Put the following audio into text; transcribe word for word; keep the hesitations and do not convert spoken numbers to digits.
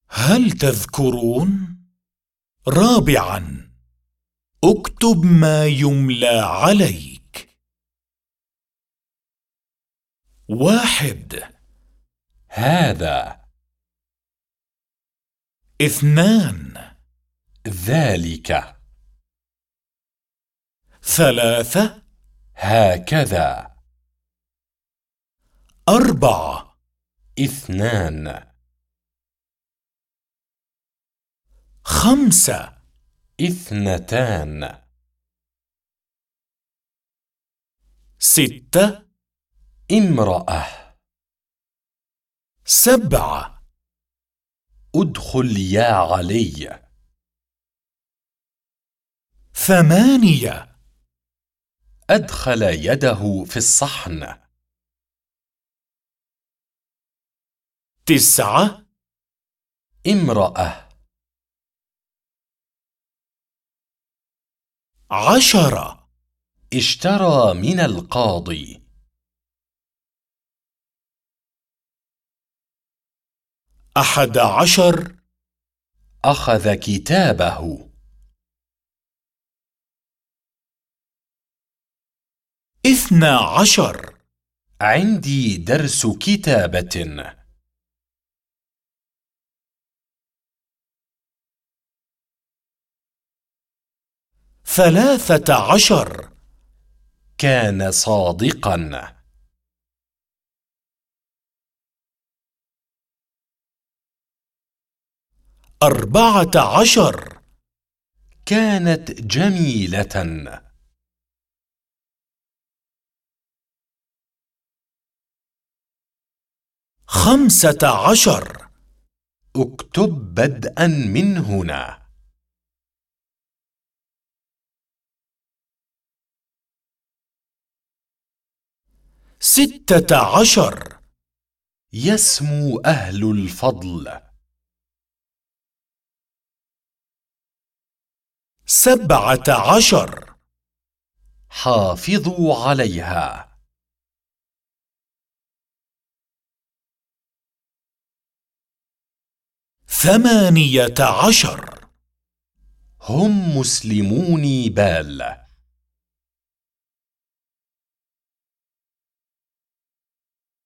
هل تذكرون؟ رابعا، اكتب ما يملى عليك. واحد، هذا. اثنان، ذلك. ثلاثة، هكذا. أربعة، اثنان. خمسة، اثنتان. ستة، امرأة. سبعة. ادخل يا علي. ثمانية، أدخل يده في الصحن. تسعة، امرأة. عشرة، اشترى من القاضي. أحد عشر، أخذ كتابه. اثنى عشر، عندي درس كتابة. ثلاثة عشر، كان صادقا. أربعة عشر، كانت جميلة. خمسة عشر، اكتب بدءا من هنا. ستة عشر، يسمو أهل الفضل. سبعة عشر، حافظوا عليها. ثمانية عشر، هم مسلموني بال.